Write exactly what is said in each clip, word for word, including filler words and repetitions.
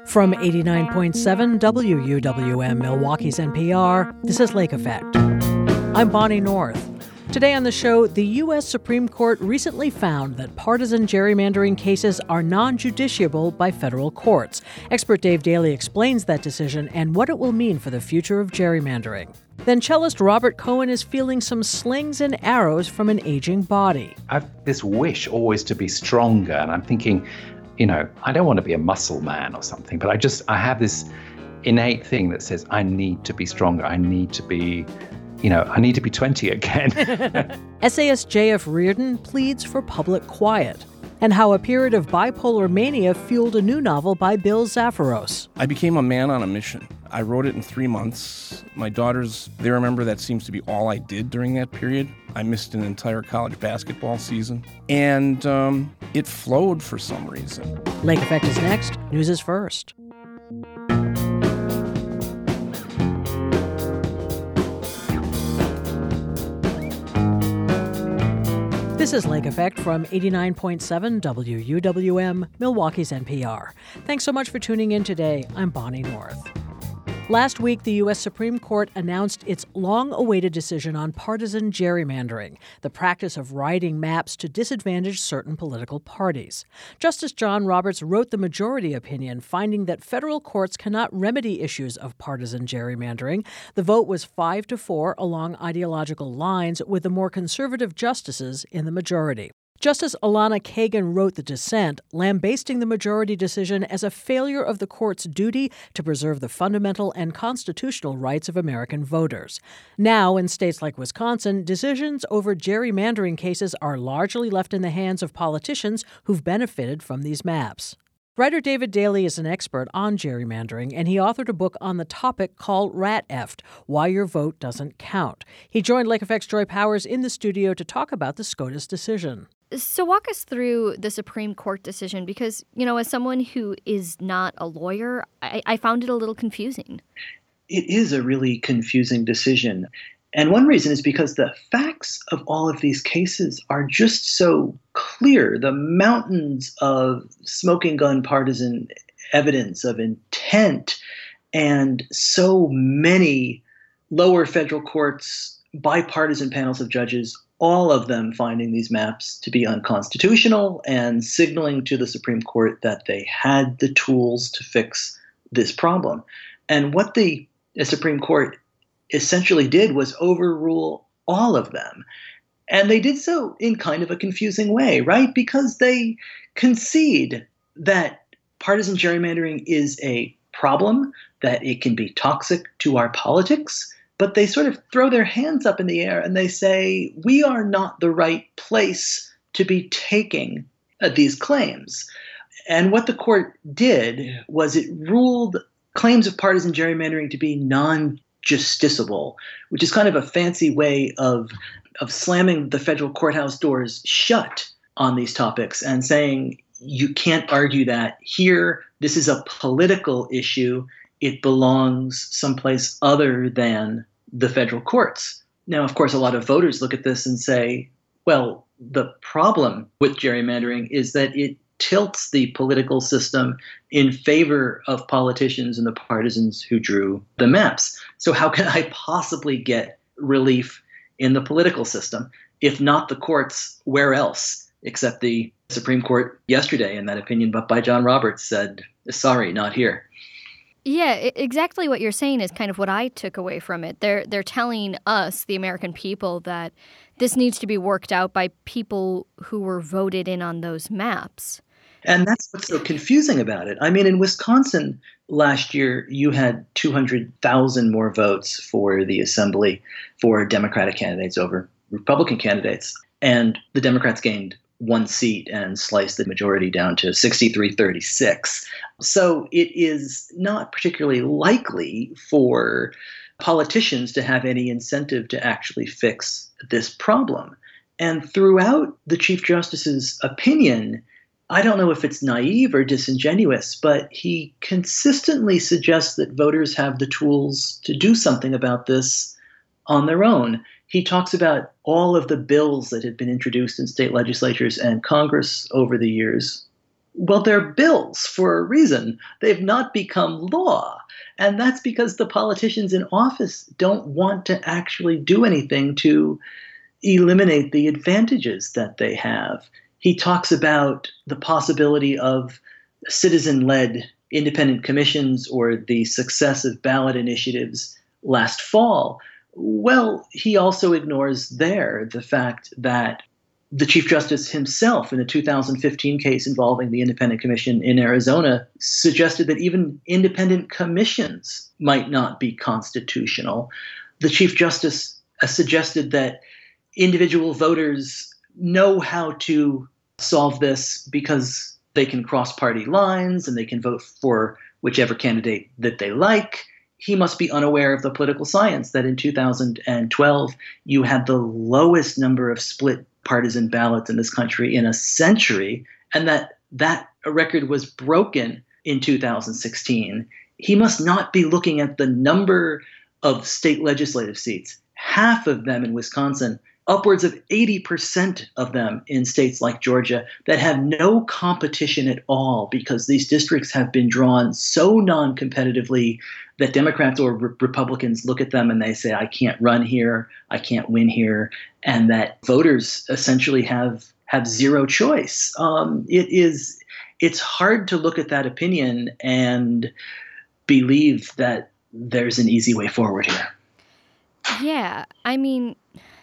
From eighty-nine point seven W U W M, Milwaukee's N P R, this is Lake Effect. I'm Bonnie North. Today on the show, the U S Supreme Court recently found that partisan gerrymandering cases are non-justiciable by federal courts. Expert Dave Daly explains that decision and what it will mean for the future of gerrymandering. Then cellist Robert Cohen is feeling some slings and arrows from an aging body. I've this wish always to be stronger, and I'm thinking, you know, I don't want to be a muscle man or something, but I just, I have this innate thing that says I need to be stronger. I need to be, you know, I need to be twenty again. Essayist J F Reardon pleads for public quiet, and how a period of bipolar mania fueled a new novel by Bill Zafiros. I became a man on a mission. I wrote it in three months. My daughters, they remember that seems to be all I did during that period. I missed an entire college basketball season. And um, it flowed for some reason. Lake Effect is next. News is first. This is Lake Effect from eighty-nine point seven W U W M, Milwaukee's N P R. Thanks so much for tuning in today. I'm Bonnie North. Last week, the U S Supreme Court announced its long-awaited decision on partisan gerrymandering, the practice of writing maps to disadvantage certain political parties. Justice John Roberts wrote the majority opinion, finding that federal courts cannot remedy issues of partisan gerrymandering. The vote was five to four along ideological lines, with the more conservative justices in the majority. Justice Elana Kagan wrote the dissent, lambasting the majority decision as a failure of the court's duty to preserve the fundamental and constitutional rights of American voters. Now, in states like Wisconsin, decisions over gerrymandering cases are largely left in the hands of politicians who've benefited from these maps. Writer David Daly is an expert on gerrymandering, and he authored a book on the topic called Rat-Effed, Why Your Vote Doesn't Count. He joined Lake Effect's Joy Powers in the studio to talk about the SCOTUS decision. So walk us through the Supreme Court decision because, you know, as someone who is not a lawyer, I, I found it a little confusing. It is a really confusing decision. And one reason is because the facts of all of these cases are just so clear. The mountains of smoking gun partisan evidence of intent and so many lower federal courts, bipartisan panels of judges, all of them finding these maps to be unconstitutional and signaling to the Supreme Court that they had the tools to fix this problem. And what the, the Supreme Court essentially did was overrule all of them. And they did so in kind of a confusing way, right? Because they concede that partisan gerrymandering is a problem, that it can be toxic to our politics, but they sort of throw their hands up in the air and they say, we are not the right place to be taking uh, these claims. And what the court did was it ruled claims of partisan gerrymandering to be non-justiciable, which is kind of a fancy way of, of slamming the federal courthouse doors shut on these topics and saying, you can't argue that here. This is a political issue. It belongs someplace other than the federal courts. Now, of course, a lot of voters look at this and say, well, the problem with gerrymandering is that it tilts the political system in favor of politicians and the partisans who drew the maps. So how can I possibly get relief in the political system? If not the courts, where else? Except the Supreme Court yesterday, in that opinion, but by John Roberts, said, sorry, not here. Yeah, exactly what you're saying is kind of what I took away from it. They're they're telling us, the American people, that this needs to be worked out by people who were voted in on those maps. And that's what's so confusing about it. I mean, in Wisconsin last year, you had two hundred thousand more votes for the assembly for Democratic candidates over Republican candidates. And the Democrats gained one seat and sliced the majority down to sixty-three thirty-six. So it is not particularly likely for politicians to have any incentive to actually fix this problem. And throughout the Chief Justice's opinion, I don't know if it's naive or disingenuous, but he consistently suggests that voters have the tools to do something about this on their own. He talks about all of the bills that had been introduced in state legislatures and Congress over the years, Well, they're bills for a reason. They've not become law. And that's because the politicians in office don't want to actually do anything to eliminate the advantages that they have. He talks about the possibility of citizen-led independent commissions or the success of ballot initiatives last fall. Well, he also ignores there the fact that the Chief Justice himself, in a two thousand fifteen case involving the Independent Commission in Arizona, suggested that even independent commissions might not be constitutional. The Chief Justice uh, suggested that individual voters know how to solve this because they can cross party lines and they can vote for whichever candidate that they like. He must be unaware of the political science that in two thousand twelve you had the lowest number of split partisan ballots in this country in a century, and that that record was broken in two thousand sixteen. He must not be looking at the number of state legislative seats, half of them in Wisconsin, upwards of eighty percent of them in states like Georgia, that have no competition at all because these districts have been drawn so non-competitively that Democrats or re- Republicans look at them and they say, I can't run here, I can't win here, and that voters essentially have have zero choice. Um, it is, it's hard to look at that opinion and believe that there's an easy way forward here. Yeah, I mean,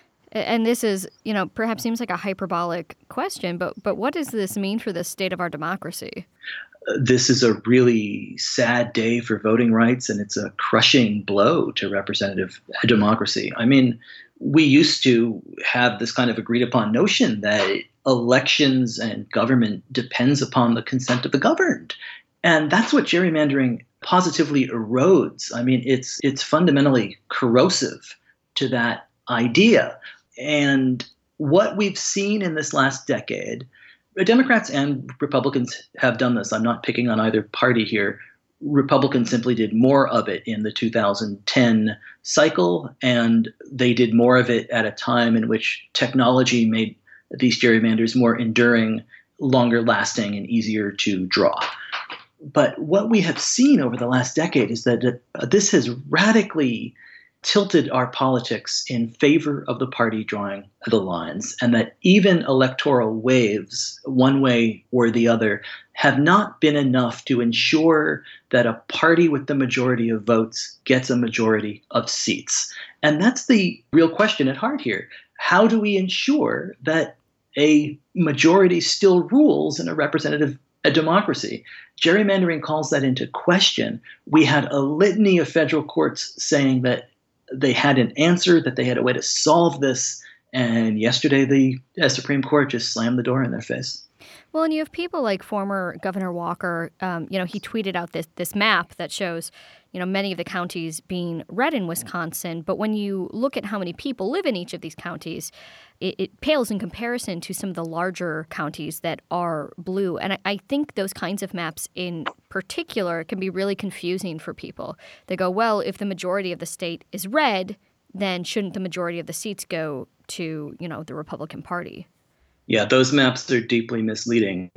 and this is, you know, perhaps seems like a hyperbolic question, but but what does this mean for the state of our democracy? This is a really sad day for voting rights, and it's a crushing blow to representative democracy. I mean, we used to have this kind of agreed upon notion that elections and government depends upon the consent of the governed. And that's what gerrymandering positively erodes. I mean, it's it's fundamentally corrosive to that idea. And what we've seen in this last decade, Democrats and Republicans have done this. I'm not picking on either party here. Republicans simply did more of it in the two thousand ten cycle, and they did more of it at a time in which technology made these gerrymanders more enduring, longer lasting, and easier to draw. But what we have seen over the last decade is that uh, this has radically tilted our politics in favor of the party drawing the lines, and that even electoral waves, one way or the other, have not been enough to ensure that a party with the majority of votes gets a majority of seats. And that's the real question at heart here. How do we ensure that a majority still rules in a representative a democracy? Gerrymandering calls that into question. We had a litany of federal courts saying that they had an answer, that they had a way to solve this. And yesterday, the uh, Supreme Court just slammed the door in their face. Well, and you have people like former Governor Walker. Um, you know, he tweeted out this this map that shows, you know, many of the counties being red in Wisconsin. But when you look at how many people live in each of these counties, it, it pales in comparison to some of the larger counties that are blue. And I, I think those kinds of maps in particular can be really confusing for people. They go, well, if the majority of the state is red, then shouldn't the majority of the seats go to, you know, the Republican Party? Yeah, those maps are deeply misleading.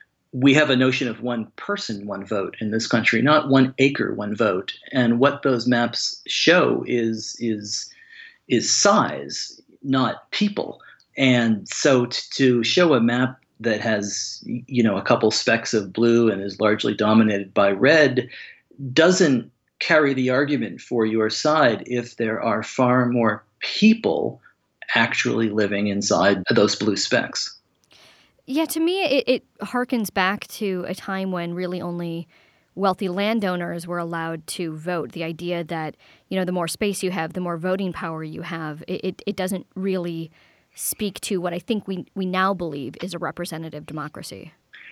We have a notion of one person, one vote in this country, not one acre, one vote. And what those maps show is is is size, not people. And so t- to show a map that has, you know, a couple specks of blue and is largely dominated by red doesn't carry the argument for your side if there are far more people actually living inside those blue specks. Yeah, to me, it, it harkens back to a time when really only wealthy landowners were allowed to vote. The idea that, you know, the more space you have, the more voting power you have, it, it, it doesn't really speak to what I think we, we now believe is a representative democracy.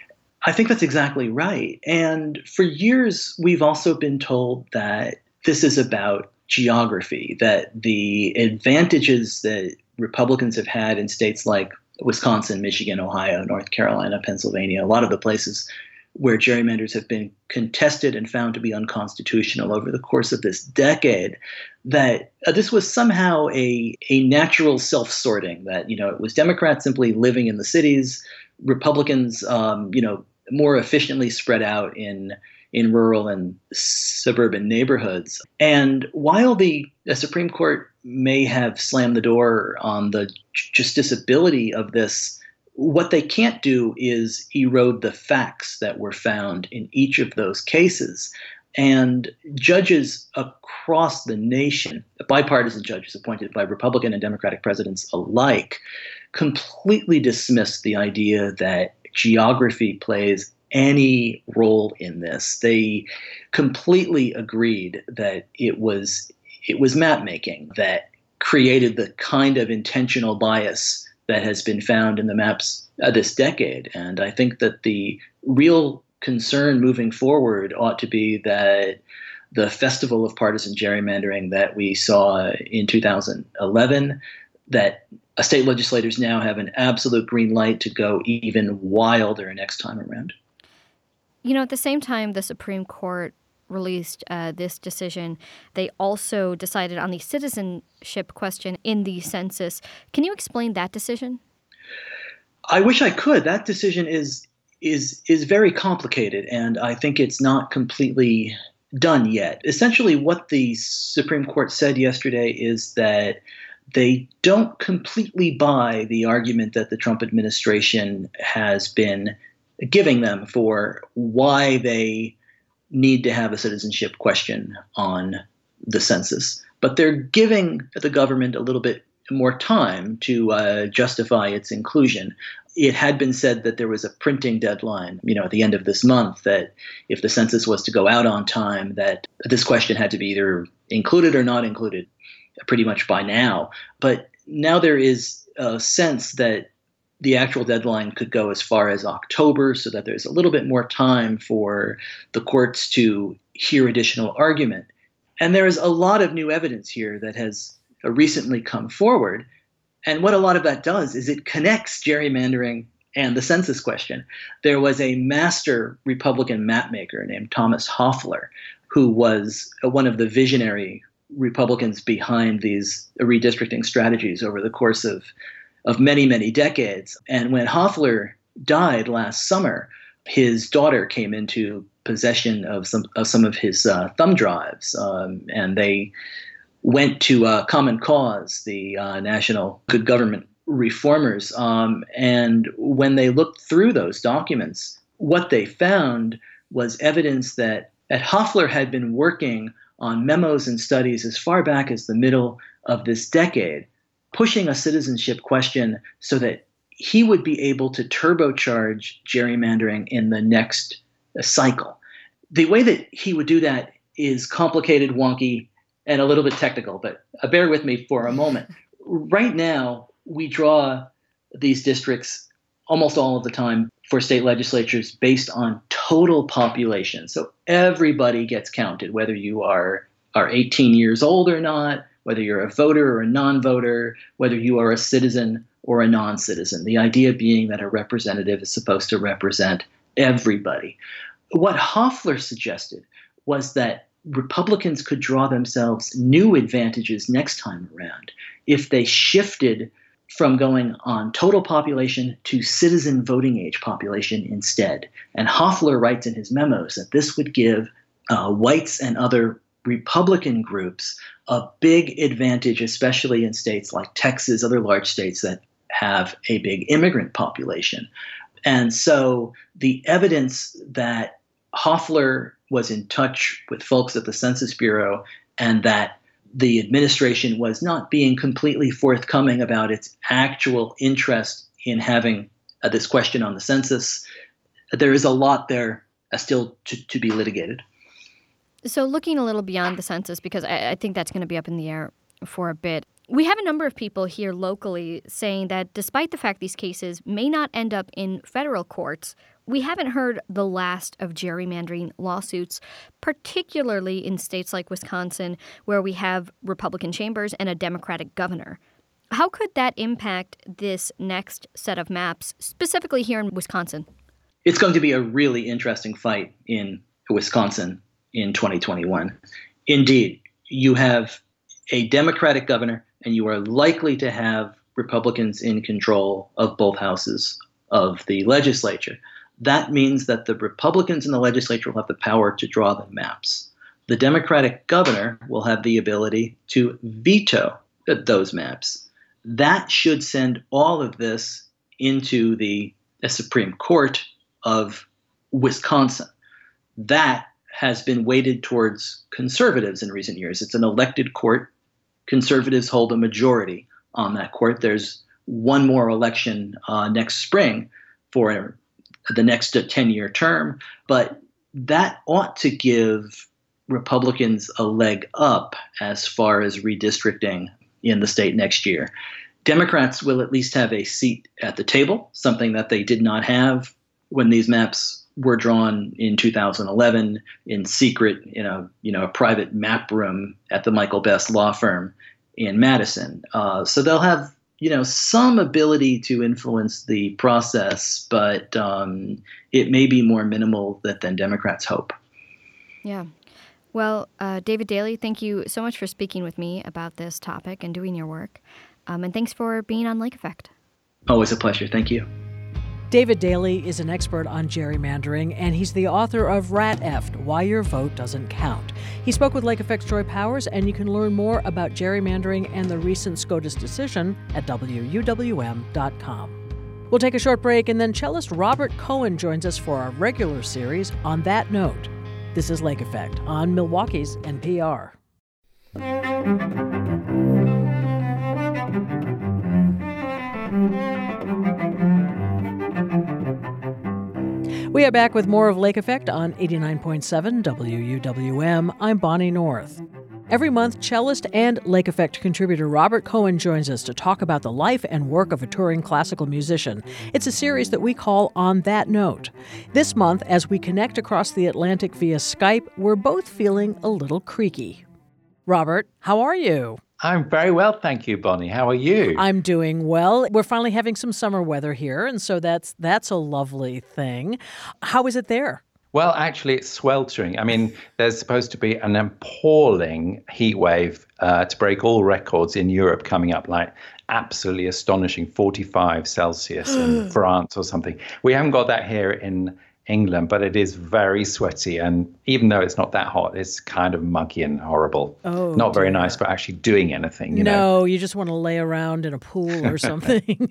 I think that's exactly right. And for years, we've also been told that this is about geography, that the advantages that Republicans have had in states like Wisconsin, Michigan, Ohio, North Carolina, Pennsylvania, a lot of the places where gerrymanders have been contested and found to be unconstitutional over the course of this decade, that uh, this was somehow a, a natural self-sorting, that, you know, it was Democrats simply living in the cities, Republicans, um, you know, more efficiently spread out in in rural and suburban neighborhoods. And while the, the Supreme Court may have slammed the door on the justiciability of this, what they can't do is erode the facts that were found in each of those cases. And judges across the nation, bipartisan judges appointed by Republican and Democratic presidents alike, completely dismissed the idea that geography plays any role in this. They completely agreed that it was it was map making that created the kind of intentional bias that has been found in the maps uh, this decade. And I think that the real concern moving forward ought to be that the festival of partisan gerrymandering that we saw in two thousand eleven, that state legislators now have an absolute green light to go even wilder next time around. You know, at the same time, the Supreme Court released uh, this decision, they also decided on the citizenship question in the census. Can you explain that decision? I wish I could. That decision is is is very complicated, and I think it's not completely done yet. Essentially, what the Supreme Court said yesterday is that they don't completely buy the argument that the Trump administration has been giving them for why they need to have a citizenship question on the census. But they're giving the government a little bit more time to uh, justify its inclusion. It had been said that there was a printing deadline, you know, at the end of this month, that if the census was to go out on time, that this question had to be either included or not included pretty much by now. But now there is a sense that the actual deadline could go as far as October, so that there's a little bit more time for the courts to hear additional argument. And there is a lot of new evidence here that has recently come forward. And what a lot of that does is it connects gerrymandering and the census question. There was a master Republican mapmaker named Thomas Hofeller, who was one of the visionary Republicans behind these redistricting strategies over the course of of many, many decades. And when Hofeller died last summer, his daughter came into possession of some of some of his uh, thumb drives, um, and they went to uh, Common Cause, the uh, National Good Government Reformers. Um, and when they looked through those documents, what they found was evidence that, that Hofeller had been working on memos and studies as far back as the middle of this decade, pushing a citizenship question so that he would be able to turbocharge gerrymandering in the next uh, cycle. The way that he would do that is complicated, wonky, and a little bit technical, but uh, bear with me for a moment. Right now, we draw these districts almost all of the time for state legislatures based on total population. So everybody gets counted, whether you are, are eighteen years old or not, whether you're a voter or a non-voter, whether you are a citizen or a non-citizen. The idea being that a representative is supposed to represent everybody. What Hofeller suggested was that Republicans could draw themselves new advantages next time around if they shifted from going on total population to citizen voting age population instead. And Hofeller writes in his memos that this would give uh, whites and other Republican groups a big advantage, especially in states like Texas, other large states that have a big immigrant population. And so the evidence that Hofeller was in touch with folks at the Census Bureau and that the administration was not being completely forthcoming about its actual interest in having uh, this question on the census, there is a lot there uh, still to, to be litigated. So looking a little beyond the census, because I, I think that's going to be up in the air for a bit, we have a number of people here locally saying that despite the fact these cases may not end up in federal courts, we haven't heard the last of gerrymandering lawsuits, particularly in states like Wisconsin, where we have Republican chambers and a Democratic governor. How could that impact this next set of maps, specifically here in Wisconsin? It's going to be a really interesting fight in Wisconsin in twenty twenty-one. Indeed, you have a Democratic governor, and you are likely to have Republicans in control of both houses of the legislature. That means that the Republicans in the legislature will have the power to draw the maps. The Democratic governor will have the ability to veto those maps. That should send all of this into the, the Supreme Court of Wisconsin. That has been weighted towards conservatives in recent years. It's an elected court. Conservatives hold a majority on that court. There's one more election uh, next spring for the next ten-year term, but that ought to give Republicans a leg up as far as redistricting in the state next year. Democrats will at least have a seat at the table, something that they did not have when these maps were drawn in two thousand eleven in secret in a you know a private map room at the Michael Best law firm in Madison. Uh, so they'll have you know some ability to influence the process, but um, it may be more minimal than, than Democrats hope. Yeah. Well, uh, David Daley, thank you so much for speaking with me about this topic and doing your work. Um, and thanks for being on Lake Effect. Always a pleasure. Thank you. David Daley is an expert on gerrymandering, and he's the author of Rat-Effed, Why Your Vote Doesn't Count. He spoke with Lake Effect's Joy Powers, and you can learn more about gerrymandering and the recent SCOTUS decision at W U W M dot com. We'll take a short break, and then cellist Robert Cohen joins us for our regular series On That Note. This is Lake Effect on Milwaukee's N P R. We are back with more of Lake Effect on eighty-nine point seven W U W M. I'm Bonnie North. Every month, cellist and Lake Effect contributor Robert Cohen joins us to talk about the life and work of a touring classical musician. It's a series that we call On That Note. This month, as we connect across the Atlantic via Skype, we're both feeling a little creaky. Robert, how are you? I'm very well, thank you, Bonnie. How are you? I'm doing well. We're finally having some summer weather here, and so that's that's a lovely thing. How is it there? Well, actually, it's sweltering. I mean, there's supposed to be an appalling heat wave uh, to break all records in Europe coming up, like absolutely astonishing forty-five Celsius in France or something. We haven't got that here in England, but it is very sweaty. And even though it's not that hot, it's kind of muggy and horrible. Oh, not very dear. nice for actually doing anything. You no, know? You just want to lay around in a pool or something.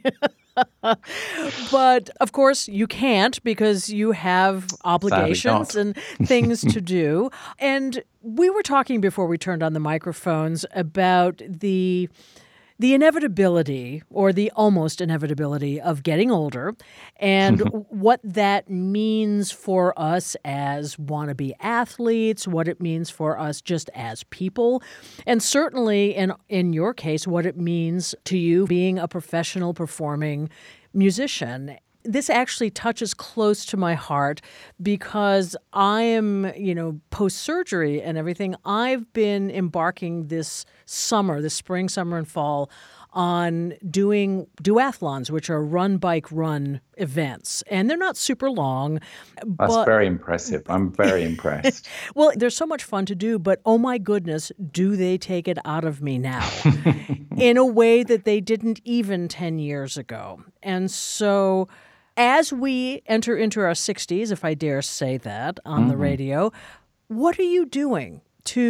But, of course, you can't because you have obligations and things to do. And we were talking before we turned on the microphones about the the inevitability or the almost inevitability of getting older and what that means for us as wannabe athletes, what it means for us just as people, and certainly in in your case, what it means to you being a professional performing musician. This actually touches close to my heart because I am, you know, post-surgery and everything. I've been embarking this summer, this spring, summer, and fall on doing duathlons, which are run, bike, run events. And they're not super long. That's but, very impressive. I'm very impressed. Well, they're so much fun to do, but oh my goodness, do they take it out of me now in a way that they didn't even ten years ago. And so as we enter into our sixties, if I dare say that on mm-hmm. the radio, what are you doing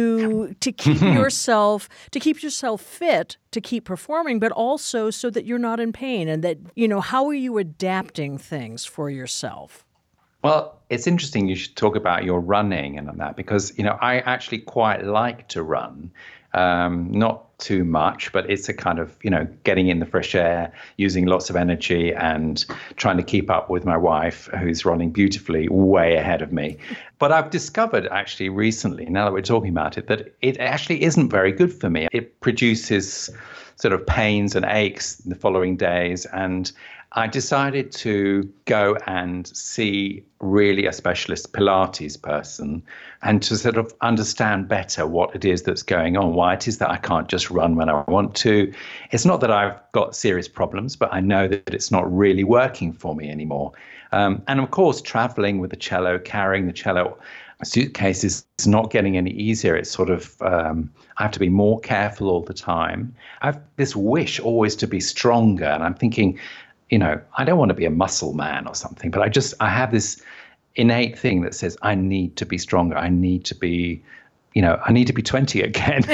to to keep yourself to keep yourself fit, to keep performing, but also so that you're not in pain? And that, you know, how are you adapting things for yourself? Well, it's interesting you should talk about your running and that, because, you know, I actually quite like to run. Um, not too much, but it's a kind of, you know, getting in the fresh air, using lots of energy and trying to keep up with my wife, who's running beautifully way ahead of me. But I've discovered actually recently, now that we're talking about it, that it actually isn't very good for me. It produces sort of pains and aches the following days. And I decided to go and see really a specialist Pilates person and to sort of understand better what it is that's going on, why it is that I can't just run when I want to. It's not that I've got serious problems, but I know that it's not really working for me anymore. Um, and of course, traveling with the cello, carrying the cello suitcase is not getting any easier. It's sort of, um, I have to be more careful all the time. I have this wish always to be stronger. And I'm thinking, you know, I don't want to be a muscle man or something, but I just, I have this innate thing that says, I need to be stronger. I need to be, you know, I need to be twenty again.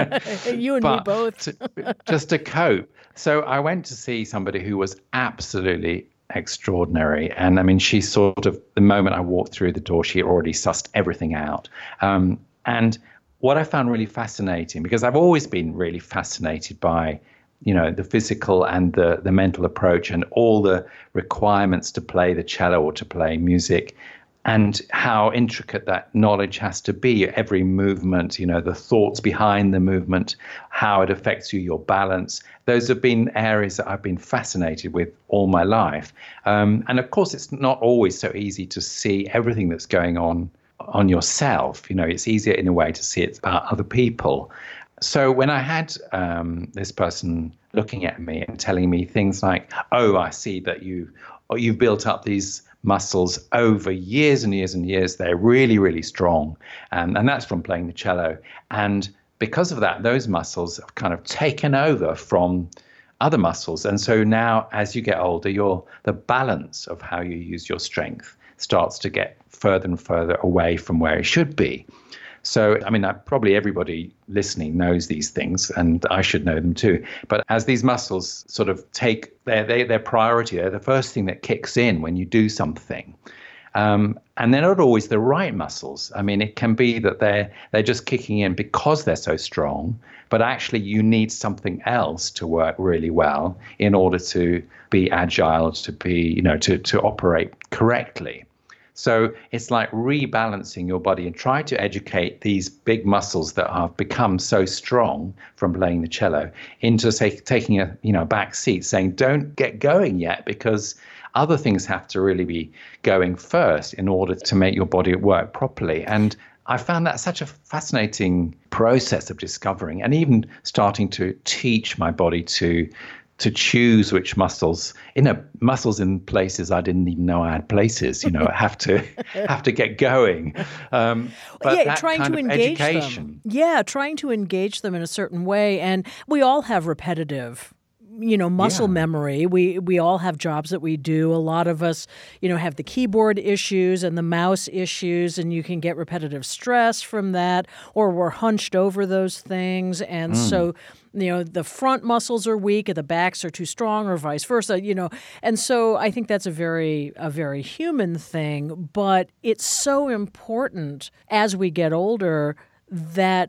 You and me both. to, just to cope. So I went to see somebody who was absolutely extraordinary. And I mean, she sort of, the moment I walked through the door, she already sussed everything out. Um, and what I found really fascinating, because I've always been really fascinated by, you know, the physical and the, the mental approach and all the requirements to play the cello or to play music, and how intricate that knowledge has to be. Every movement, you know, the thoughts behind the movement, how it affects you, your balance. Those have been areas that I've been fascinated with all my life. Um, and of course, it's not always so easy to see everything that's going on on yourself. You know, it's easier in a way to see it about other people. So when I had um, this person looking at me and telling me things like, oh, I see that you, or you've built up these muscles over years and years and years. They're really, really strong. Um, and that's from playing the cello. And because of that, those muscles have kind of taken over from other muscles. And so now, as you get older, your the balance of how you use your strength starts to get further and further away from where it should be. So, I mean, probably everybody listening knows these things, and I should know them too. But as these muscles sort of take their, their, their priority, they're the first thing that kicks in when you do something. Um, and they're not always the right muscles. I mean, it can be that they're, they're just kicking in because they're so strong, but actually you need something else to work really well in order to be agile, to be, you know, to, to operate correctly. So it's like rebalancing your body and try to educate these big muscles that have become so strong from playing the cello into, say, taking a you know back seat, saying don't get going yet because other things have to really be going first in order to make your body work properly. And I found that such a fascinating process of discovering and even starting to teach my body to to choose which muscles, you know, muscles in places I didn't even know I had places, you know, have to have to get going. Um, but yeah, that trying kind to of engage education. them. Yeah, trying to engage them in a certain way. And we all have repetitive, you know, muscle Yeah. memory. We we all have jobs that we do. A lot of us, you know, have the keyboard issues and the mouse issues, and you can get repetitive stress from that, or we're hunched over those things. And Mm. so, you know, the front muscles are weak and the backs are too strong, or vice versa, you know. And so I think that's a very, a very human thing, but it's so important as we get older that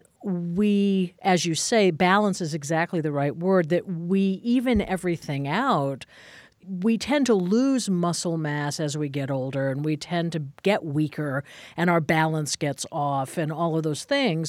we, as you say, balance is exactly the right word, that we even everything out. We tend to lose muscle mass as we get older, and we tend to get weaker, and our balance gets off and all of those things.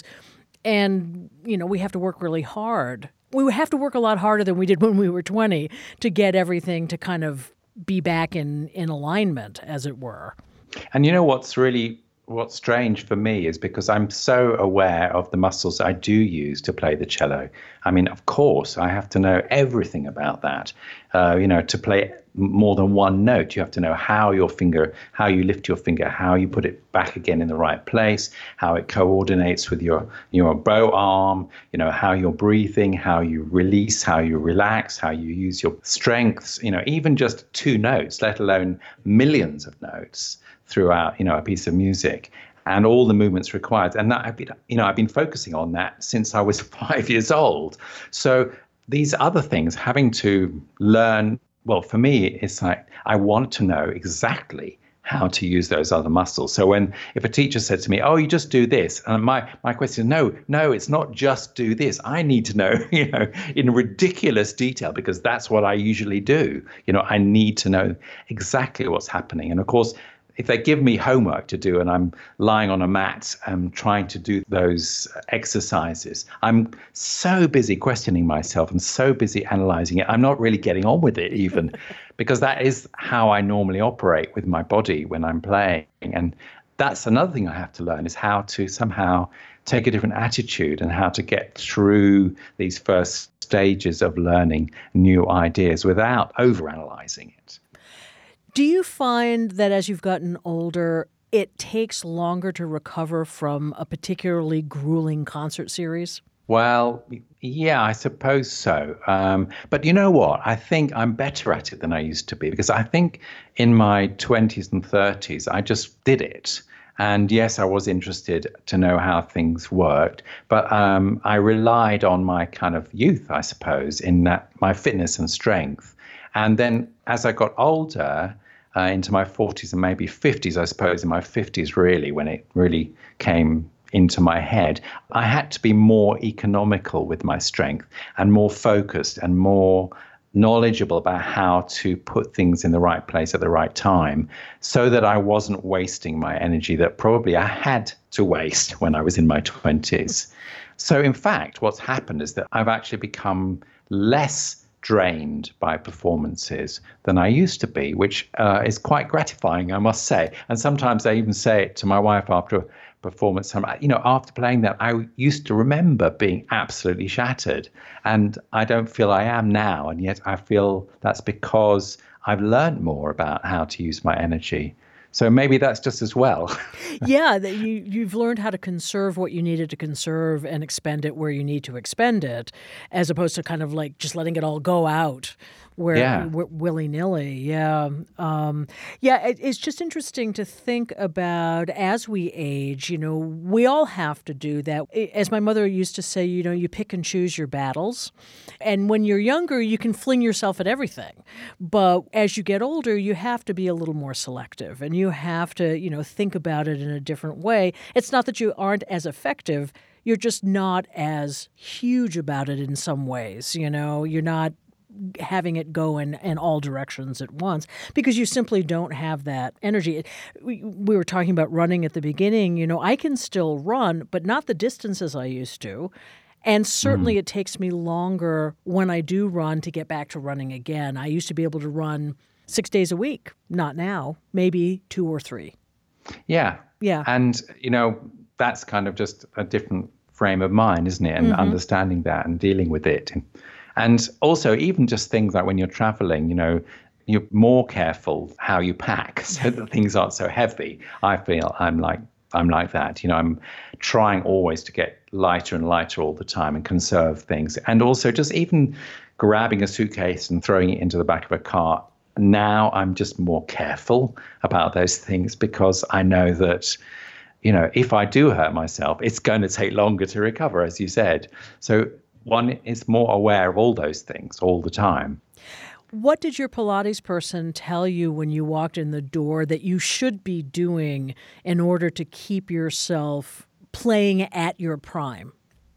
And, you know, we have to work really hard. We have to work a lot harder than we did when we were twenty to get everything to kind of be back in, in alignment, as it were. And you know what's really what's strange for me is because I'm so aware of the muscles I do use to play the cello. I mean, of course, I have to know everything about that. Uh, you know, to play more than one note, you have to know how your finger, how you lift your finger, how you put it back again in the right place, how it coordinates with your, your bow arm, you know, how you're breathing, how you release, how you relax, how you use your strengths, you know, even just two notes, let alone millions of notes throughout, you know, a piece of music, and all the movements required. And that I've been, you know, I've been focusing on that since I was five years old. So these other things, having to learn, well, for me, it's like I want to know exactly how to use those other muscles. So when, if a teacher said to me, oh, you just do this, and my, my question is, no, no, it's not just do this. I need to know, you know, in ridiculous detail, because that's what I usually do. You know, I need to know exactly what's happening. And of course, if they give me homework to do and I'm lying on a mat and trying to do those exercises, I'm so busy questioning myself and so busy analyzing it, I'm not really getting on with it even, because that is how I normally operate with my body when I'm playing. And that's another thing I have to learn, is how to somehow take a different attitude and how to get through these first stages of learning new ideas without overanalyzing it. Do you find that as you've gotten older, it takes longer to recover from a particularly grueling concert series? Well, yeah, I suppose so. Um, but you know what? I think I'm better at it than I used to be because I think in my twenties and thirties, I just did it. And yes, I was interested to know how things worked, but um, I relied on my kind of youth, I suppose, in that my fitness and strength. And then as I got older, uh, into my forties and maybe fifties, I suppose, in my fifties, really, when it really came into my head, I had to be more economical with my strength and more focused and more knowledgeable about how to put things in the right place at the right time so that I wasn't wasting my energy that probably I had to waste when I was in my twenties. So in fact, what's happened is that I've actually become less drained by performances than I used to be, which uh, is quite gratifying, I must say. And sometimes I even say it to my wife after a performance. You know, after playing that, I used to remember being absolutely shattered. And I don't feel I am now. And yet I feel that's because I've learned more about how to use my energy. So maybe that's just as well. Yeah, that you, you've learned how to conserve what you needed to conserve and expend it where you need to expend it, as opposed to kind of like just letting it all go out where Yeah. w- willy-nilly. Yeah. Um, yeah, it, it's just interesting to think about as we age, you know, we all have to do that. As my mother used to say, you know, you pick and choose your battles. And when you're younger, you can fling yourself at everything. But as you get older, you have to be a little more selective and you have to, you know, think about it in a different way. It's not that you aren't as effective. You're just not as huge about it in some ways. You know, you're not having it go in, in all directions at once because you simply don't have that energy. We, we were talking about running at the beginning. You know, I can still run, but not the distances I used to. And certainly mm. it takes me longer when I do run to get back to running again. I used to be able to run six days a week. Not now, maybe two or three. Yeah. Yeah. And, you know, that's kind of just a different frame of mind, isn't it? And mm-hmm. understanding that and dealing with it. And, And also, even just things like when you're traveling, you know, you're more careful how you pack so that things aren't so heavy. I feel I'm like I'm like that. You know, I'm trying always to get lighter and lighter all the time and conserve things. And also just even grabbing a suitcase and throwing it into the back of a car. Now I'm just more careful about those things because I know that, you know, if I do hurt myself, it's going to take longer to recover, as you said. So one is more aware of all those things all the time. What did your Pilates person tell you when you walked in the door that you should be doing in order to keep yourself playing at your prime?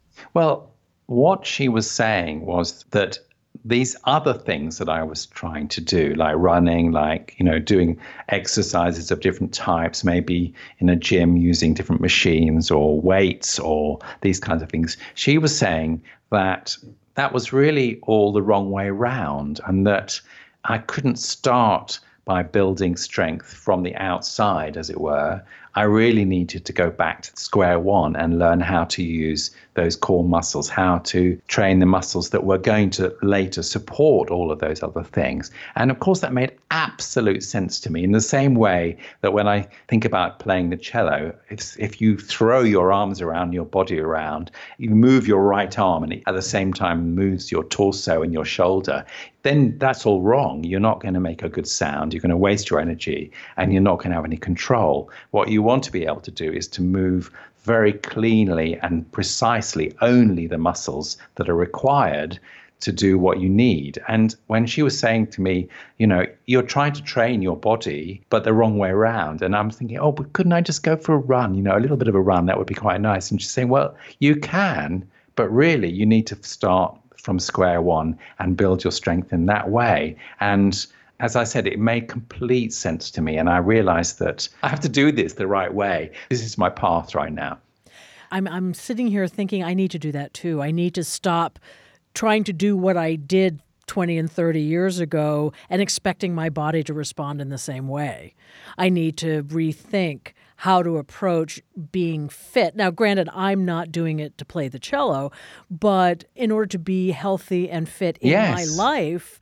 Well, what she was saying was that these other things that I was trying to do, like running, like, you know, doing exercises of different types, maybe in a gym using different machines or weights or these kinds of things, she was saying that that was really all the wrong way round and that I couldn't start by building strength from the outside, as it were. I really needed to go back to square one and learn how to use those core muscles, how to train the muscles that were going to later support all of those other things. And of course, that made absolute sense to me in the same way that when I think about playing the cello, if, if you throw your arms around, your body around, you move your right arm and at the same time moves your torso and your shoulder, then that's all wrong. You're not going to make a good sound. You're going to waste your energy and you're not going to have any control. What you want to be able to do is to move very cleanly and precisely only the muscles that are required to do what you need. And when she was saying to me, you know, you're trying to train your body, but the wrong way around. And I'm thinking, oh, but couldn't I just go for a run? You know, a little bit of a run, that would be quite nice. And she's saying, well, you can, but really you need to start from square one and build your strength in that way. And as I said, it made complete sense to me. And I realized that I have to do this the right way. This is my path right now. I'm I'm sitting here thinking I need to do that too. I need to stop trying to do what I did twenty and thirty years ago and expecting my body to respond in the same way. I need to rethink how to approach being fit. Now, granted, I'm not doing it to play the cello, but in order to be healthy and fit in yes. my life,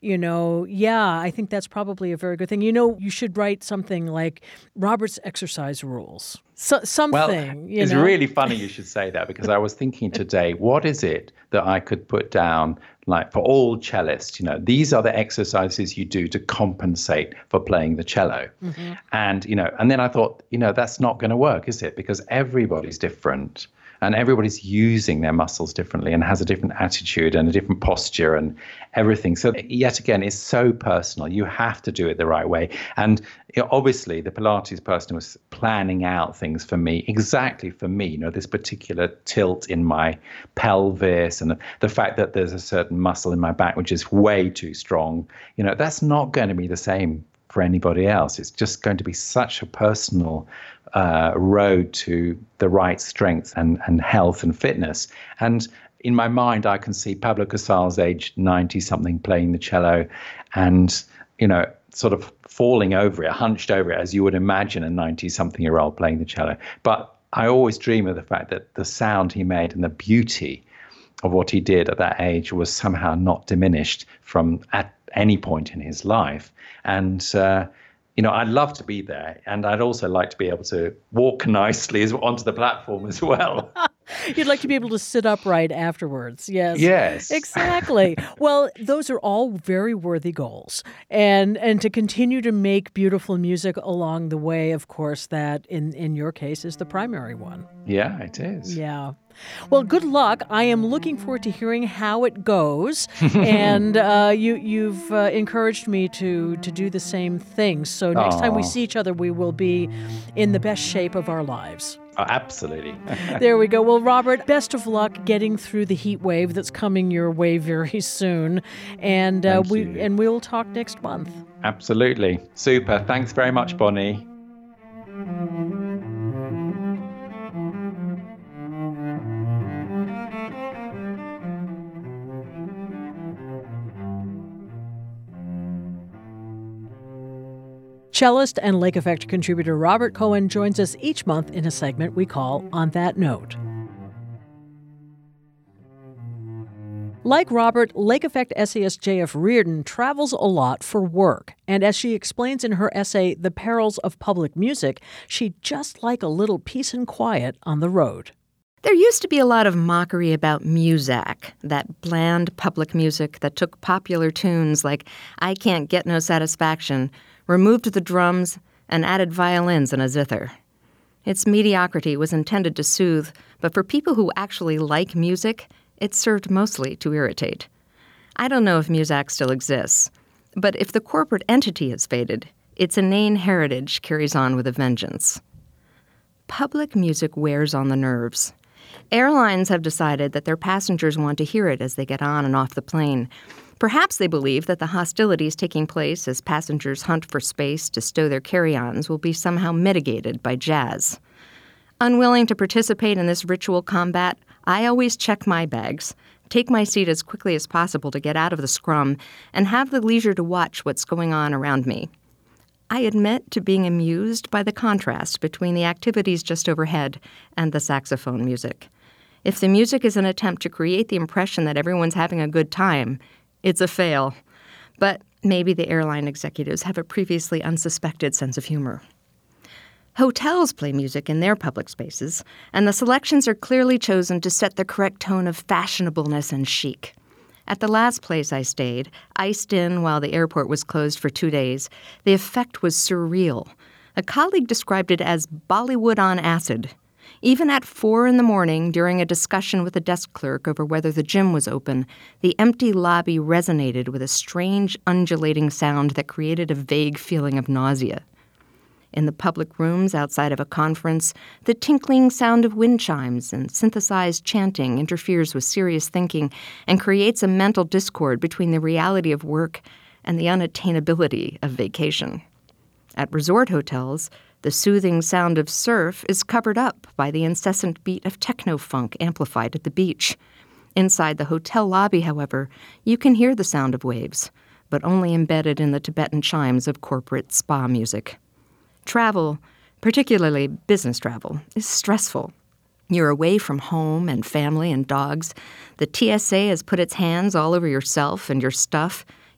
you know, yeah, I think that's probably a very good thing. You know, you should write something like Robert's exercise rules. So, something, well, you it's know? really funny you should say that, because I was thinking today, what is it that I could put down, like for all cellists, you know, these are the exercises you do to compensate for playing the cello. Mm-hmm. And, you know, and then I thought, you know, that's not going to work, is it? Because everybody's different. And everybody's using their muscles differently and has a different attitude and a different posture and everything. So yet again, it's so personal. You have to do it the right way. And you know, obviously, the Pilates person was planning out things for me, exactly for me, you know, this particular tilt in my pelvis and the fact that there's a certain muscle in my back, which is way too strong. You know, that's not going to be the same for anybody else. It's just going to be such a personal uh, road to the right strength and, and health and fitness. And in my mind, I can see Pablo Casals, age ninety-something, playing the cello and, you know, sort of falling over it, hunched over it, as you would imagine a ninety-something-year-old playing the cello. But I always dream of the fact that the sound he made and the beauty of what he did at that age was somehow not diminished from at any point in his life. And, uh, you know, I'd love to be there. And I'd also like to be able to walk nicely as, onto the platform as well. You'd like to be able to sit upright afterwards. Yes. Yes. Exactly. Well, those are all very worthy goals. And and to continue to make beautiful music along the way, of course, that in, in your case is the primary one. Yeah, it is. Yeah. Well, good luck. I am looking forward to hearing how it goes. and uh, you, you've uh, encouraged me to, to do the same thing. So next Aww. time we see each other, we will be in the best shape of our lives. Oh, absolutely. There we go. Well, Robert, best of luck getting through the heat wave that's coming your way very soon. And uh, we you. and we'll talk next month. Absolutely. Super. Thanks very much, Bonnie. Cellist and Lake Effect contributor Robert Cohen joins us each month in a segment we call On That Note. Like Robert, Lake Effect essayist J F Reardon travels a lot for work. And as she explains in her essay, The Perils of Public Music, she'd just like a little peace and quiet on the road. There used to be a lot of mockery about Muzak, that bland public music that took popular tunes like I Can't Get No Satisfaction, removed the drums, and added violins and a zither. Its mediocrity was intended to soothe, but for people who actually like music, it served mostly to irritate. I don't know if Muzak still exists, but if the corporate entity has faded, its inane heritage carries on with a vengeance. Public music wears on the nerves. Airlines have decided that their passengers want to hear it as they get on and off the plane. Perhaps they believe that the hostilities taking place as passengers hunt for space to stow their carry-ons will be somehow mitigated by jazz. Unwilling to participate in this ritual combat, I always check my bags, take my seat as quickly as possible to get out of the scrum, and have the leisure to watch what's going on around me. I admit to being amused by the contrast between the activities just overhead and the saxophone music. If the music is an attempt to create the impression that everyone's having a good time, it's a fail. But maybe the airline executives have a previously unsuspected sense of humor. Hotels play music in their public spaces, and the selections are clearly chosen to set the correct tone of fashionableness and chic. At the last place I stayed, iced in while the airport was closed for two days, the effect was surreal. A colleague described it as Bollywood on acid. Even at four in the morning, during a discussion with the desk clerk over whether the gym was open, the empty lobby resonated with a strange, undulating sound that created a vague feeling of nausea. In the public rooms outside of a conference, the tinkling sound of wind chimes and synthesized chanting interferes with serious thinking and creates a mental discord between the reality of work and the unattainability of vacation. At resort hotels, the soothing sound of surf is covered up by the incessant beat of techno-funk amplified at the beach. Inside the hotel lobby, however, you can hear the sound of waves, but only embedded in the Tibetan chimes of corporate spa music. Travel, particularly business travel, is stressful. You're away from home and family and dogs. The T S A has put its hands all over yourself and your stuff.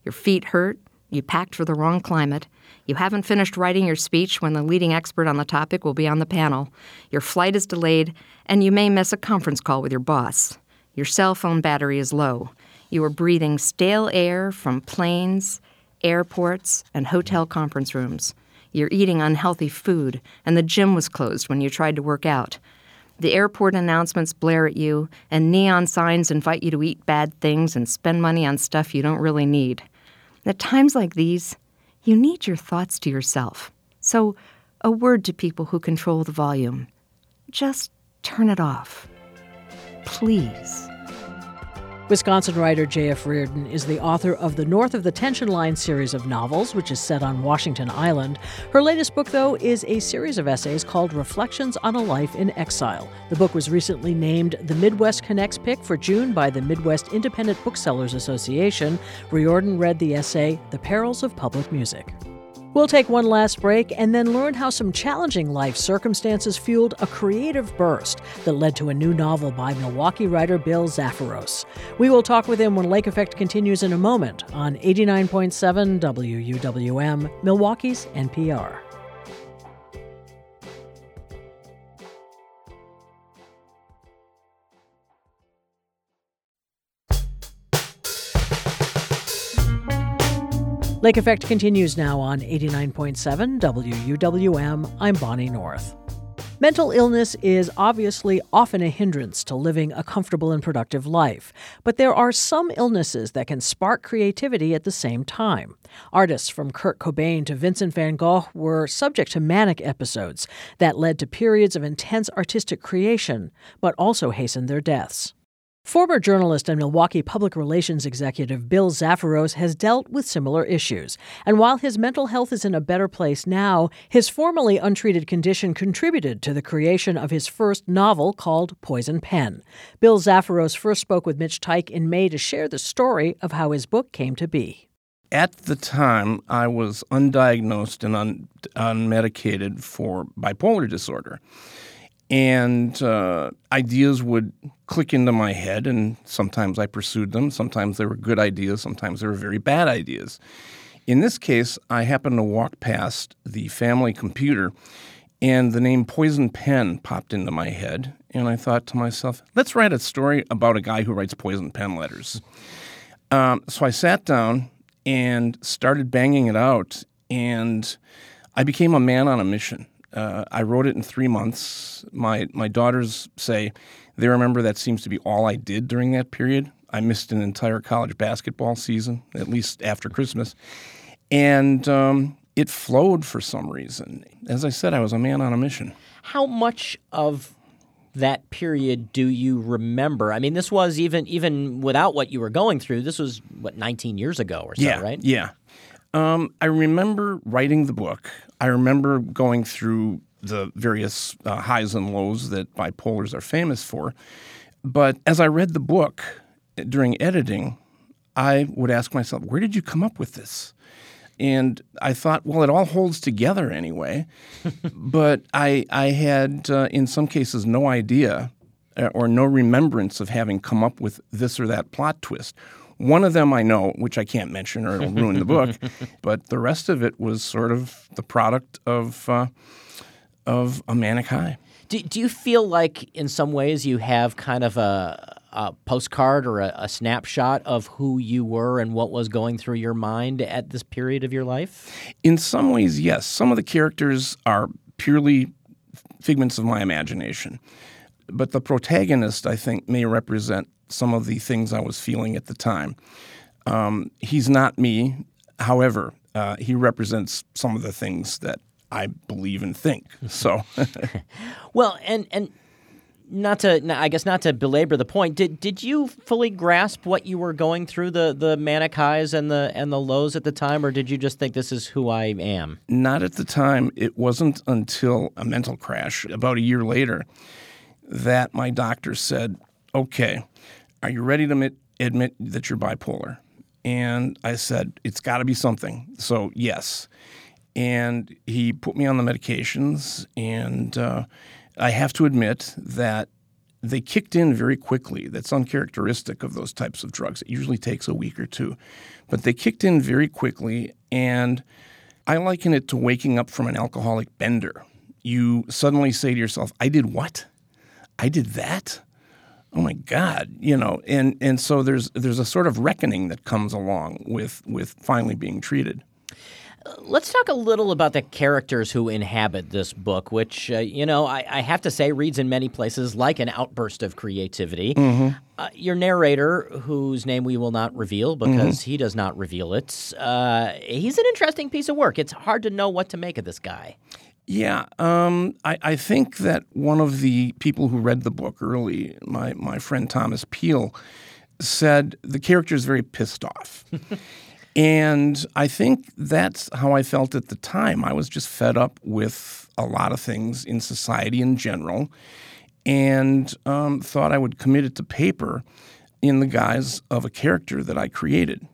Your feet hurt. You packed for the wrong climate. You haven't finished writing your speech when the leading expert on the topic will be on the panel. Your flight is delayed, and you may miss a conference call with your boss. Your cell phone battery is low. You are breathing stale air from planes, airports, and hotel conference rooms. You're eating unhealthy food, and the gym was closed when you tried to work out. The airport announcements blare at you, and neon signs invite you to eat bad things and spend money on stuff you don't really need. At times like these, you need your thoughts to yourself. So, a word to people who control the volume. Just turn it off. Please. Wisconsin writer J F. Reardon is the author of the North of the Tension Line series of novels, which is set on Washington Island. Her latest book, though, is a series of essays called Reflections on a Life in Exile. The book was recently named the Midwest Connects pick for June by the Midwest Independent Booksellers Association. Riordan read the essay, The Perils of Public Music. We'll take one last break and then learn how some challenging life circumstances fueled a creative burst that led to a new novel by Milwaukee writer Bill Zafiros. We will talk with him when Lake Effect continues in a moment on eighty-nine point seven W U W M, Milwaukee's N P R. Lake Effect continues now on eighty-nine point seven W U W M. I'm Bonnie North. Mental illness is obviously often a hindrance to living a comfortable and productive life, but there are some illnesses that can spark creativity at the same time. Artists from Kurt Cobain to Vincent van Gogh were subject to manic episodes that led to periods of intense artistic creation, but also hastened their deaths. Former journalist and Milwaukee public relations executive Bill Zafiros has dealt with similar issues. And while his mental health is in a better place now, his formerly untreated condition contributed to the creation of his first novel called Poison Pen. Bill Zafiros first spoke with Mitch Teich in May to share the story of how his book came to be. At the time, I was undiagnosed and un- unmedicated for bipolar disorder. And uh, ideas would click into my head, and sometimes I pursued them. Sometimes they were good ideas. Sometimes they were very bad ideas. In this case, I happened to walk past the family computer, and the name Poison Pen popped into my head. And I thought to myself, let's write a story about a guy who writes poison pen letters. Um, so I sat down and started banging it out, and I became a man on a mission. Uh, I wrote it in three months. My my daughters say they remember that seems to be all I did during that period. I missed an entire college basketball season, at least after Christmas. And um, it flowed for some reason. As I said, I was a man on a mission. How much of that period do you remember? I mean, this was even even without what you were going through, this was, what, nineteen years ago or so, yeah, right? Yeah. Um, I remember writing the book. I remember going through the various uh, highs and lows that bipolars are famous for. But as I read the book during editing, I would ask myself, where did you come up with this? And I thought, well, it all holds together anyway. But I, I had, uh, in some cases, no idea uh, or no remembrance of having come up with this or that plot twist. One of them I know, which I can't mention or it'll ruin the book, but the rest of it was sort of the product of uh, of a manic high. Do, do you feel like in some ways you have kind of a, a postcard or a, a snapshot of who you were and what was going through your mind at this period of your life? In some ways, yes. Some of the characters are purely figments of my imagination. But the protagonist, I think, may represent some of the things I was feeling at the time. Um, he's not me. However, uh, he represents some of the things that I believe and think. So, well, and and not to, I guess, not to belabor the point. Did did you fully grasp what you were going through, the the manic highs and the and the lows at the time, or did you just think this is who I am? Not at the time. It wasn't until a mental crash about a year later that my doctor said, "Okay, are you ready to admit, admit that you're bipolar?" And I said, "It's got to be something." So yes. And he put me on the medications, and uh, I have to admit that they kicked in very quickly. That's uncharacteristic of those types of drugs. It usually takes a week or two. But they kicked in very quickly, and I liken it to waking up from an alcoholic bender. You suddenly say to yourself, I did what? I did that? Oh my God, you know, and, and so there's there's a sort of reckoning that comes along with, with finally being treated. Let's talk a little about the characters who inhabit this book, which, uh, you know, I, I have to say reads in many places like an outburst of creativity. Mm-hmm. Uh, your narrator, whose name we will not reveal because mm-hmm. he does not reveal it, uh, he's an interesting piece of work. It's hard to know what to make of this guy. Yeah, um, I, I think that one of the people who read the book early, my, my friend Thomas Peele, said the character is very pissed off. And I think that's how I felt at the time. I was just fed up with a lot of things in society in general and um, thought I would commit it to paper in the guise of a character that I created.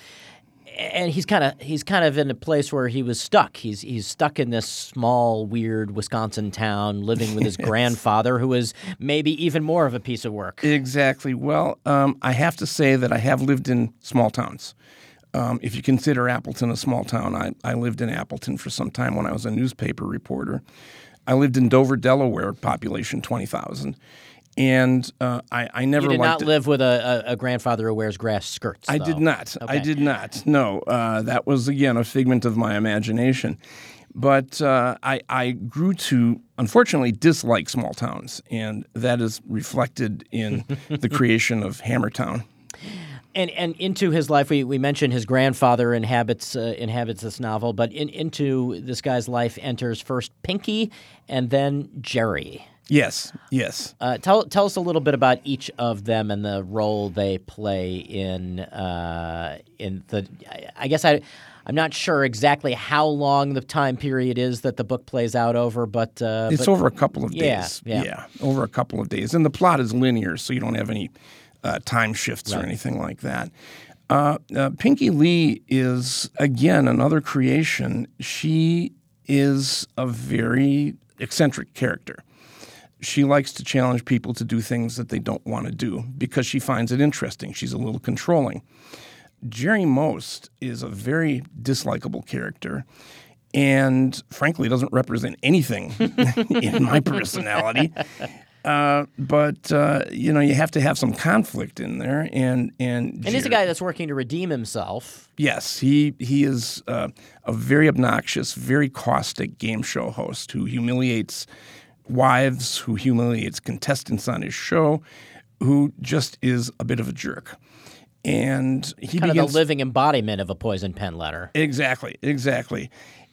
And he's kind of he's kind of in a place where he was stuck. He's he's stuck in this small, weird Wisconsin town, living with his yes. grandfather, who is maybe even more of a piece of work. Exactly. Well, um, I have to say that I have lived in small towns. Um, if you consider Appleton a small town, I, I lived in Appleton for some time when I was a newspaper reporter. I lived in Dover, Delaware, population twenty thousand. And uh, I, I never liked it. You did not live with a, a, a grandfather who wears grass skirts, I though. did not. Okay. I did not. No. Uh, that was, again, a figment of my imagination. But uh, I, I grew to, unfortunately, dislike small towns, and that is reflected in the creation of Hammertown. And and into his life, we, we mentioned his grandfather inhabits uh, inhabits this novel, but in, into this guy's life enters first Pinky and then Jerry. Yes, yes. Uh, tell tell us a little bit about each of them and the role they play in uh, in the. I guess I I'm not sure exactly how long the time period is that the book plays out over, but uh, it's but, over a couple of days. Yeah, yeah, yeah, over a couple of days, and the plot is linear, so you don't have any uh, time shifts right. or anything like that. Uh, uh, Pinky Lee is again another creation. She is a very eccentric character. She likes to challenge people to do things that they don't want to do because she finds it interesting. She's a little controlling. Jerry Most is a very dislikable character and, frankly, doesn't represent anything in my personality. Uh, but, uh, you know, you have to have some conflict in there. And and, and Jerry, he's a guy that's working to redeem himself. Yes, he, he is uh, a very obnoxious, very caustic game show host who humiliates wives, who humiliates contestants on his show, who just is a bit of a jerk. And he kind begins, of the living embodiment of a poison pen letter. Exactly, exactly.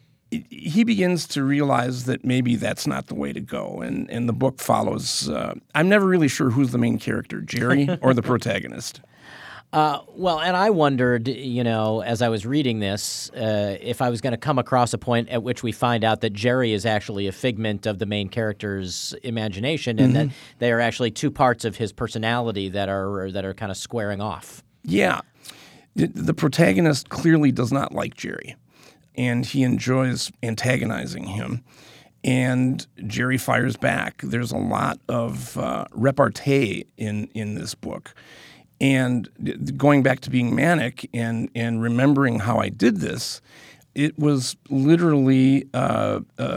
He begins to realize that maybe that's not the way to go, and, and the book follows. Uh, I'm never really sure who's the main character, Jerry or the protagonist. Uh, well, and I wondered, you know, as I was reading this, uh, if I was going to come across a point at which we find out that Jerry is actually a figment of the main character's imagination, and mm-hmm. that they are actually two parts of his personality that are that are kind of squaring off. Yeah, the, the protagonist clearly does not like Jerry, and he enjoys antagonizing him. And Jerry fires back. There's a lot of uh, repartee in in this book. And going back to being manic and, and remembering how I did this, it was literally uh, uh,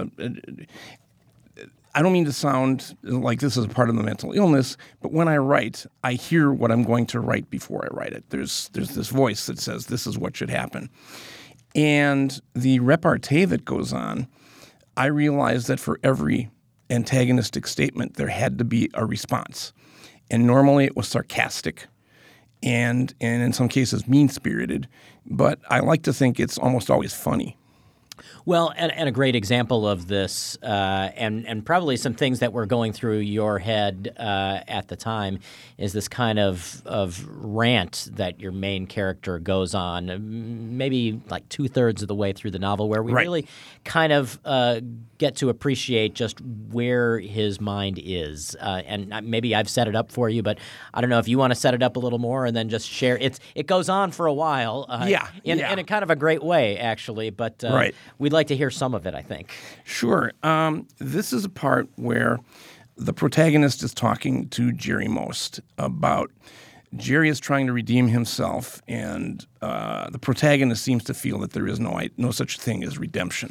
I don't mean to sound like this is a part of the mental illness, but when I write, I hear what I'm going to write before I write it. There's there's this voice that says this is what should happen. And the repartee that goes on, I realized that for every antagonistic statement, there had to be a response. And normally it was sarcastic. And and in some cases mean-spirited, but I like to think it's almost always funny. Well, and, and a great example of this, uh, and and probably some things that were going through your head uh, at the time, is this kind of of rant that your main character goes on, maybe like two thirds of the way through the novel, where we right. really kind of uh, get to appreciate just where his mind is. Uh, and maybe I've set it up for you, but I don't know if you want to set it up a little more and then just share. It's it goes on for a while, uh, yeah, in yeah. in a kind of a great way, actually. But uh, right. we'd like to hear some of it, I think. Sure. Um, this is a part where The protagonist is talking to Jerry Most about Jerry is trying to redeem himself, and uh, the protagonist seems to feel that there is no no such thing as redemption.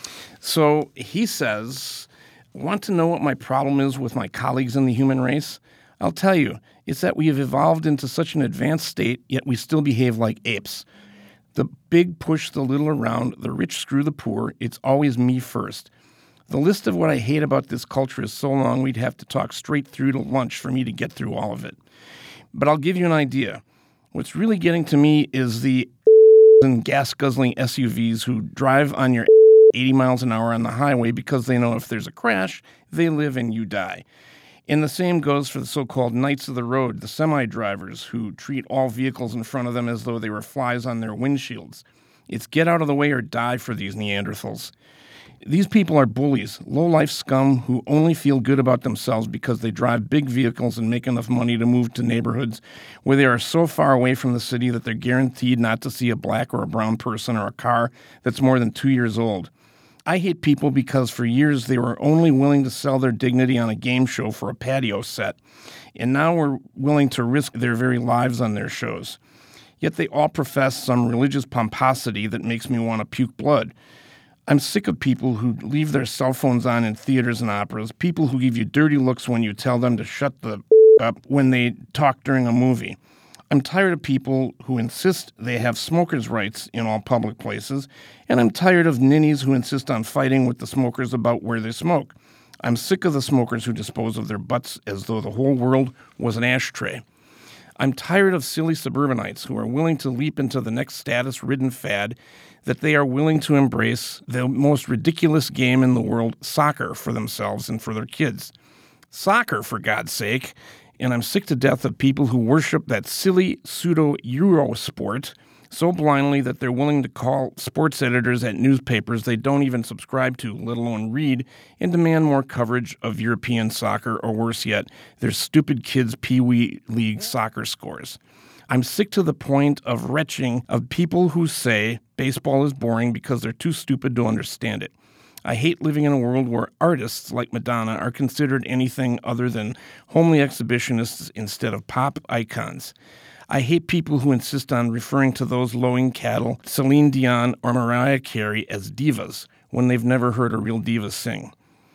So he says, want to know what my problem is with my colleagues in the human race? I'll tell you, it's that we have evolved into such an advanced state, yet we still behave like apes. The big push the little around, the rich screw the poor, it's always me first. The list of what I hate about this culture is so long we'd have to talk straight through to lunch for me to get through all of it. But I'll give you an idea. What's really getting to me is the and gas-guzzling S U Vs who drive on your eighty miles an hour on the highway because they know if there's a crash, they live and you die. And the same goes for the so-called knights of the road, the semi-drivers who treat all vehicles in front of them as though they were flies on their windshields. It's get out of the way or die for these Neanderthals. These people are bullies, low-life scum who only feel good about themselves because they drive big vehicles and make enough money to move to neighborhoods where they are so far away from the city that they're guaranteed not to see a black or a brown person or a car that's more than two years old. I hate people because for years they were only willing to sell their dignity on a game show for a patio set, and now we're willing to risk their very lives on their shows. Yet they all profess some religious pomposity that makes me want to puke blood. I'm sick of people who leave their cell phones on in theaters and operas, people who give you dirty looks when you tell them to shut the up when they talk during a movie. I'm tired of people who insist they have smokers' rights in all public places, and I'm tired of ninnies who insist on fighting with the smokers about where they smoke. I'm sick of the smokers who dispose of their butts as though the whole world was an ashtray. I'm tired of silly suburbanites who are willing to leap into the next status-ridden fad that they are willing to embrace the most ridiculous game in the world, soccer, for themselves and for their kids. Soccer, for God's sake. And I'm sick to death of people who worship that silly pseudo-Euro sport so blindly that they're willing to call sports editors at newspapers they don't even subscribe to, let alone read, and demand more coverage of European soccer, or worse yet, their stupid kids' Pee-wee League soccer scores. I'm sick to the point of retching of people who say baseball is boring because they're too stupid to understand it. I hate living in a world where artists like Madonna are considered anything other than homely exhibitionists instead of pop icons. I hate people who insist on referring to those lowing cattle, Celine Dion or Mariah Carey, as divas when they've never heard a real diva sing.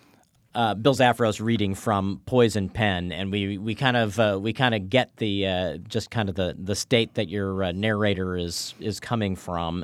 Uh, Bill Zafros reading from Poison Pen, and we we kind of uh, we kind of get the uh, just kind of the the state that your uh, narrator is is coming from.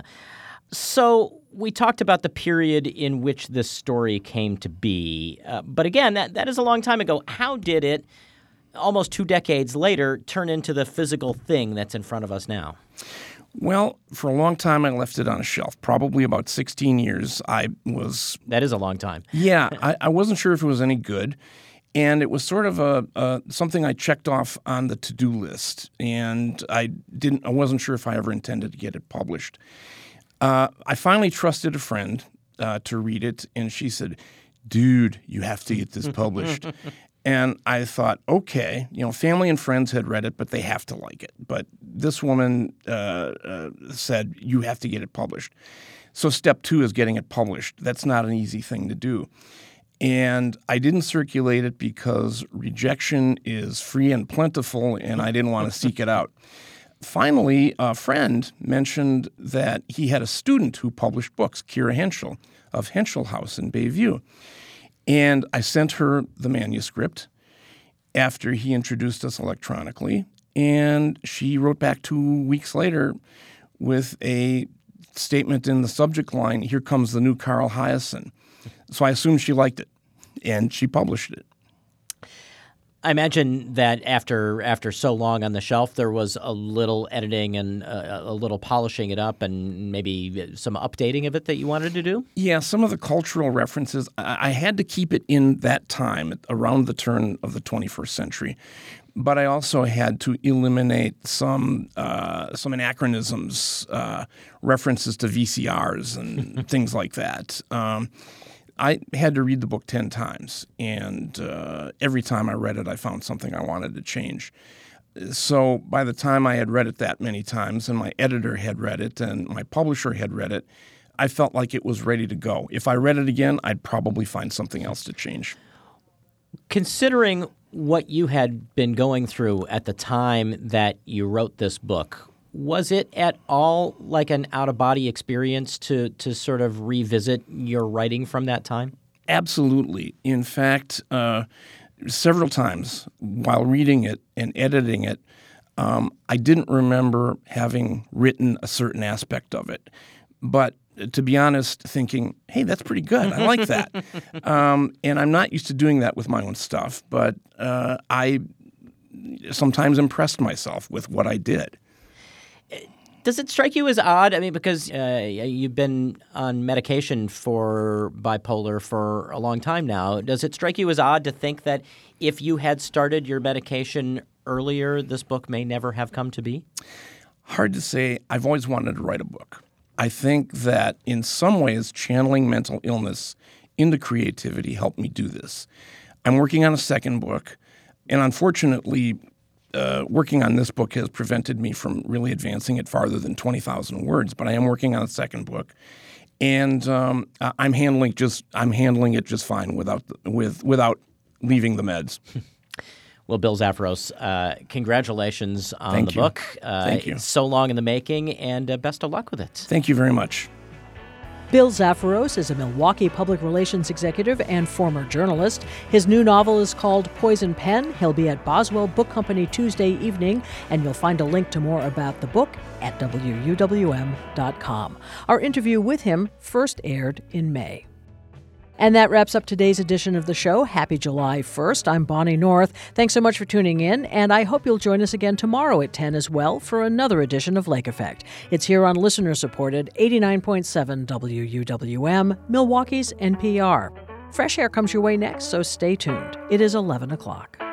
So we talked about the period in which this story came to be, uh, but again, that that is a long time ago. How did it, almost two decades later, turn into the physical thing that's in front of us now? Well, for a long time, I left it on a shelf. Probably about sixteen years, I was... That is a long time. Yeah, I, I wasn't sure if it was any good. And it was sort of a, a something I checked off on the to-do list. And I didn't. I wasn't sure if I ever intended to get it published. Uh, I finally trusted a friend uh, to read it, and she said, dude, you have to get this published. And I thought, okay, you know, family and friends had read it, but they have to like it. But this woman uh, uh, said, you have to get it published. So step two is getting it published. That's not an easy thing to do. And I didn't circulate it because rejection is free and plentiful, and I didn't want to seek it out. Finally, a friend mentioned that he had a student who published books, Kira Henschel, of Henschel House in Bayview. And I sent her the manuscript after he introduced us electronically, and she wrote back two weeks later with a statement in the subject line, here comes the new Carl Hiaasen. So I assumed she liked it, and she published it. I imagine that after after so long on the shelf, there was a little editing and uh, a little polishing it up and maybe some updating of it that you wanted to do? Yeah, some of the cultural references, I, I had to keep it in that time, around the turn of the twenty-first century. But I also had to eliminate some uh, some anachronisms, uh, references to V C Rs and things like that. Um I had to read the book ten times, and uh, every time I read it, I found something I wanted to change. So by the time I had read it that many times, and my editor had read it, and my publisher had read it, I felt like it was ready to go. If I read it again, I'd probably find something else to change. Considering what you had been going through at the time that you wrote this book, was it at all like an out-of-body experience to to sort of revisit your writing from that time? Absolutely. In fact, uh, several times while reading it and editing it, um, I didn't remember having written a certain aspect of it. But to be honest, thinking, hey, that's pretty good. I like that. um, and I'm not used to doing that with my own stuff, but uh, I sometimes impressed myself with what I did. Does it strike you as odd? I mean, because uh, you've been on medication for bipolar for a long time now. Does it strike you as odd to think that if you had started your medication earlier, this book may never have come to be? Hard to say. I've always wanted to write a book. I think that in some ways, channeling mental illness into creativity helped me do this. I'm working on a second book, and unfortunately, uh, working on this book has prevented me from really advancing it farther than twenty thousand words. But I am working on a second book, and um, I'm handling just I'm handling it just fine without with without leaving the meds. Well, Bill Zafiros, uh, congratulations on Thank the you. book. Uh, Thank you. It's so long in the making, and uh, best of luck with it. Thank you very much. Bill Zafiros is a Milwaukee public relations executive and former journalist. His new novel is called Poison Pen. He'll be at Boswell Book Company Tuesday evening, and you'll find a link to more about the book at W U W M dot com. Our interview with him first aired in May. And that wraps up today's edition of the show. Happy July first. I'm Bonnie North. Thanks so much for tuning in, and I hope you'll join us again tomorrow at ten as well for another edition of Lake Effect. It's here on listener-supported eighty-nine point seven W U W M, Milwaukee's N P R. Fresh Air comes your way next, so stay tuned. It is eleven o'clock.